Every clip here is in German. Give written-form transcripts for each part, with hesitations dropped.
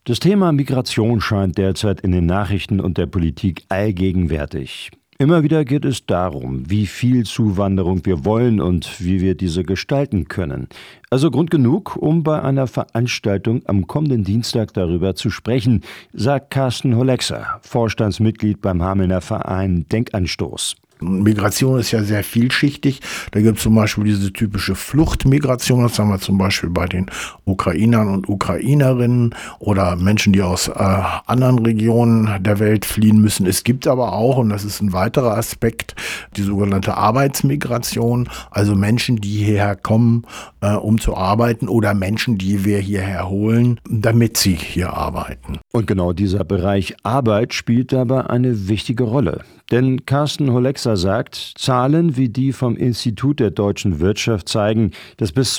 Das Thema Migration scheint derzeit in den Nachrichten und der Politik allgegenwärtig. Immer wieder geht es darum, wie viel Zuwanderung wir wollen und wie wir diese gestalten können. Also Grund genug, um bei einer Veranstaltung am kommenden Dienstag darüber zu sprechen, sagt Carsten Holexer, Vorstandsmitglied beim Hamelner Verein Denkanstoß. Migration ist ja sehr vielschichtig. Da gibt es zum Beispiel diese typische Fluchtmigration, das haben wir zum Beispiel bei den Ukrainern und Ukrainerinnen oder Menschen, die aus anderen Regionen der Welt fliehen müssen. Es gibt aber auch, und das ist ein weiterer Aspekt, die sogenannte Arbeitsmigration, also Menschen, die hierher kommen, um zu arbeiten, oder Menschen, die wir hierher holen, damit sie hier arbeiten. Und genau dieser Bereich Arbeit spielt dabei eine wichtige Rolle. Denn Carsten Holexer sagt, Zahlen wie die vom Institut der deutschen Wirtschaft zeigen, dass bis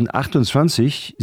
2028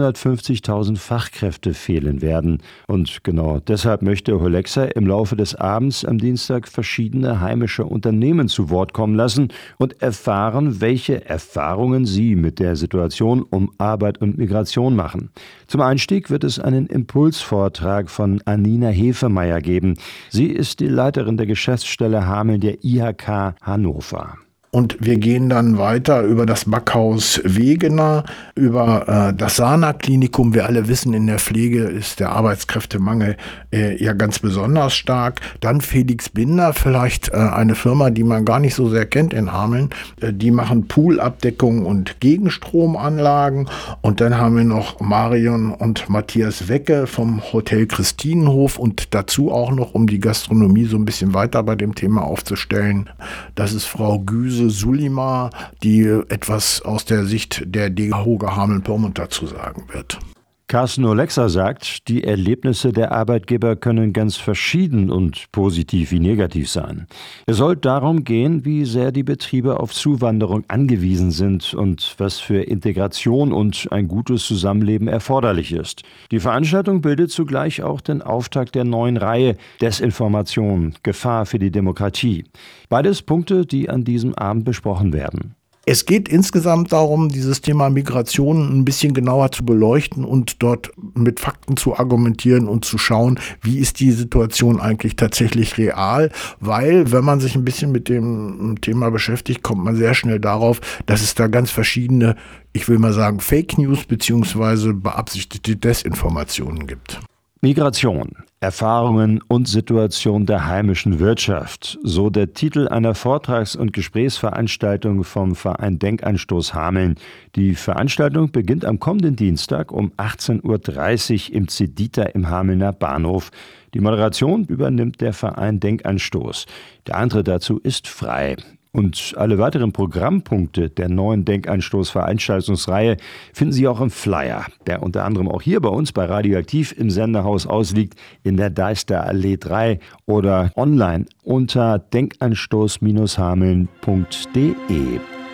750.000 Fachkräfte fehlen werden. Und genau deshalb möchte Holexer im Laufe des Abends am Dienstag verschiedene heimische Unternehmen zu Wort kommen lassen und erfahren, welche Erfahrungen sie mit der Situation um Arbeit und Migration machen. Zum Einstieg wird es einen Impulsvortrag von Anina Hefemeyer geben. Sie ist die Leiterin der Geschäftsstelle Hameln der IHK Hannover. Und wir gehen dann weiter über das Backhaus Wegener, über das Sana-Klinikum. Wir alle wissen, in der Pflege ist der Arbeitskräftemangel ja ganz besonders stark. Dann Felix Binder, vielleicht eine Firma, die man gar nicht so sehr kennt in Hameln. Die machen Poolabdeckung und Gegenstromanlagen. Und dann haben wir noch Marion und Matthias Wecke vom Hotel Christinenhof und dazu auch noch, um die Gastronomie so ein bisschen weiter bei dem Thema aufzustellen. Das ist Frau Güse Sulima, die etwas aus der Sicht der DEHOGA Hameln-Pyrmont dazu sagen wird. Carsten Holexer sagt, die Erlebnisse der Arbeitgeber können ganz verschieden und positiv wie negativ sein. Es soll darum gehen, wie sehr die Betriebe auf Zuwanderung angewiesen sind und was für Integration und ein gutes Zusammenleben erforderlich ist. Die Veranstaltung bildet zugleich auch den Auftakt der neuen Reihe Desinformation, Gefahr für die Demokratie. Beides Punkte, die an diesem Abend besprochen werden. Es geht insgesamt darum, dieses Thema Migration ein bisschen genauer zu beleuchten und dort mit Fakten zu argumentieren und zu schauen, wie ist die Situation eigentlich tatsächlich real, weil wenn man sich ein bisschen mit dem Thema beschäftigt, kommt man sehr schnell darauf, dass es da ganz verschiedene, ich will mal sagen, Fake News bzw. beabsichtigte Desinformationen gibt. Migration, Erfahrungen und Situation der heimischen Wirtschaft, so der Titel einer Vortrags- und Gesprächsveranstaltung vom Verein Denkanstoß Hameln. Die Veranstaltung beginnt am kommenden Dienstag um 18.30 Uhr im Cedita im Hamelner Bahnhof. Die Moderation übernimmt der Verein Denkanstoß. Der Eintritt dazu ist frei. Und alle weiteren Programmpunkte der neuen Denkanstoß-Veranstaltungsreihe finden Sie auch im Flyer, der unter anderem auch hier bei uns bei Radioaktiv im Senderhaus ausliegt, in der Deisterallee 3 oder online unter denkanstoß-hameln.de.